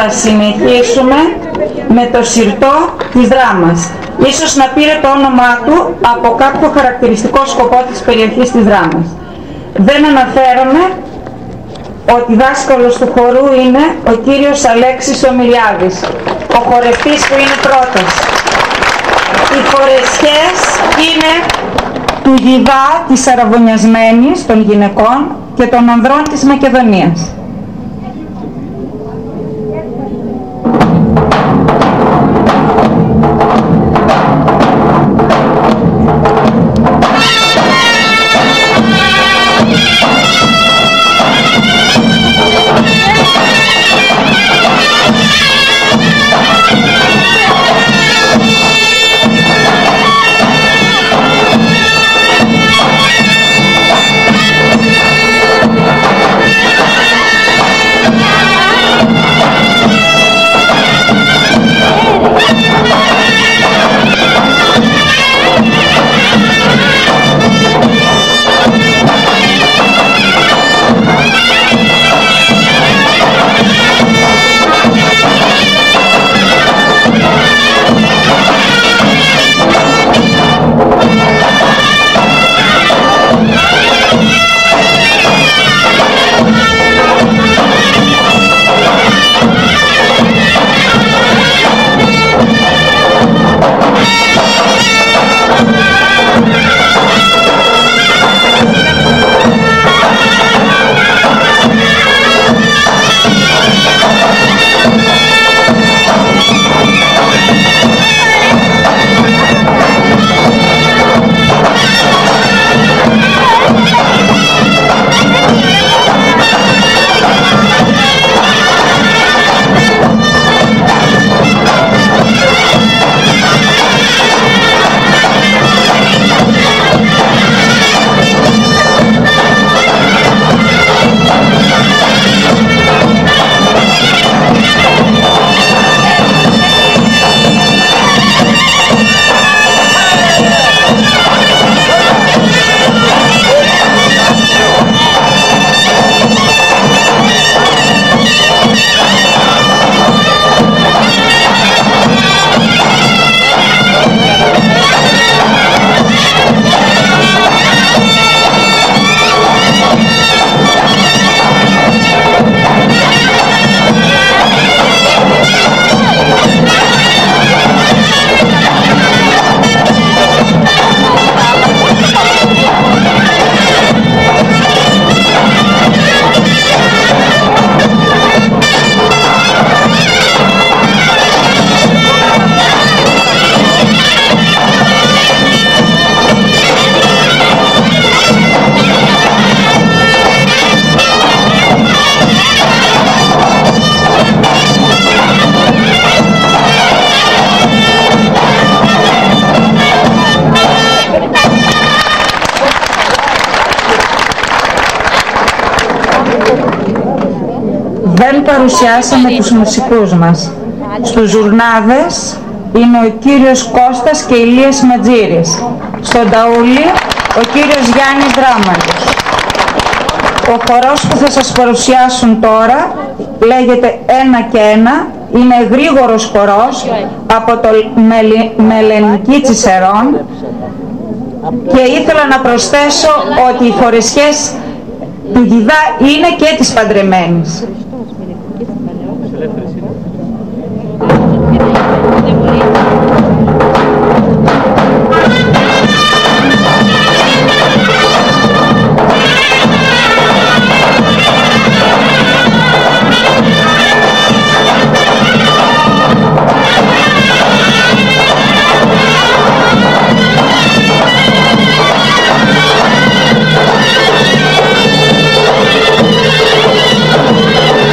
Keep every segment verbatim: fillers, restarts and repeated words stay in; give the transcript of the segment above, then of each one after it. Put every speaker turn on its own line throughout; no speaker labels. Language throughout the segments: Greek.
θα συνεχίσουμε με το συρτό της δράμας. Ίσως να πήρε το όνομά του από κάποιο χαρακτηριστικό σκοπό της περιοχής της δράμας. Δεν αναφέρομαι ότι δάσκαλος του χορού είναι ο κύριος Αλέξης Ομηριάδης, ο χορευτής που είναι πρώτος. Οι φορεσιές είναι του Γιδά της Αραβωνιασμένης των γυναικών και των ανδρών της Μακεδονίας.
Δεν παρουσιάσαμε τους μουσικούς μας. Στους ζουρνάδες είναι ο κύριος Κώστας και Ηλίας Ματζήρης. Στον ταούλι ο κύριος Γιάννης Δράμαντος. Ο χορός που θα σας παρουσιάσουν τώρα λέγεται Ένα και Ένα. Είναι γρήγορος χορός από το Μελενική Τσισερών. Και ήθελα να προσθέσω ότι οι φορεσιές του Γιδά είναι και της παντρεμένης.
We'll be right back.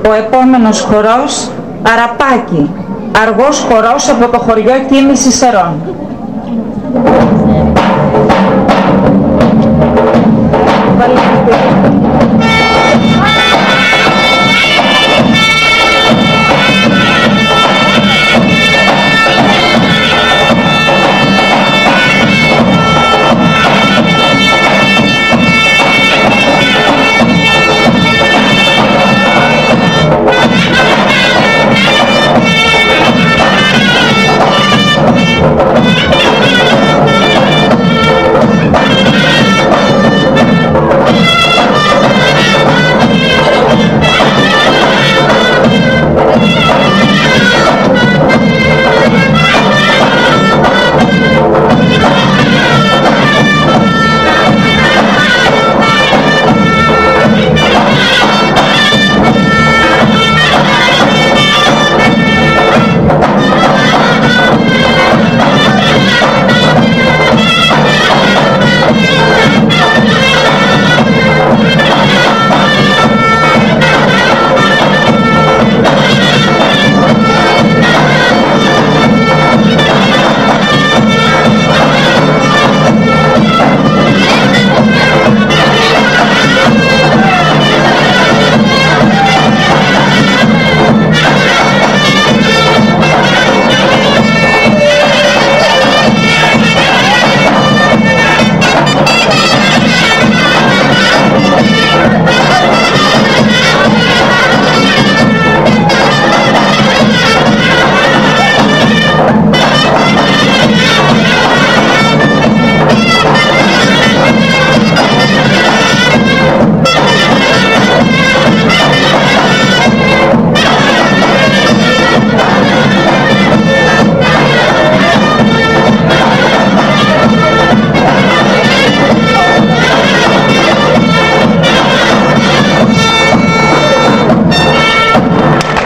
Ο επόμενος χορός, Αραπάκι, αργός χορός από το χωριό Κίμης Ισερών.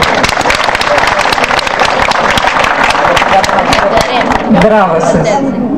Μπράβο σας.